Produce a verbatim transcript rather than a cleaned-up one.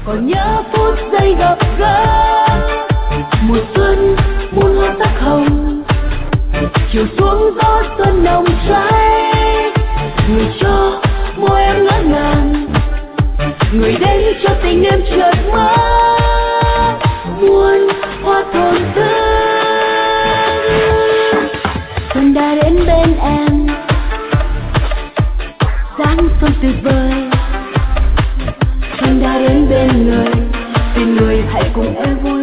còn nhớ phút giây gặp gỡ. Mùa xuân muôn hoa sắc hồng, chiều xuống gió xuân nồng cháy. Người cho môi em ngỡ ngàng, người đến cho tình em chợt mơ. Muôn hoa thơm thơm, xuân đã đến bên em, dáng xuân tuyệt vời. Xuân đã đến bên người, bên người hãy cùng em vui.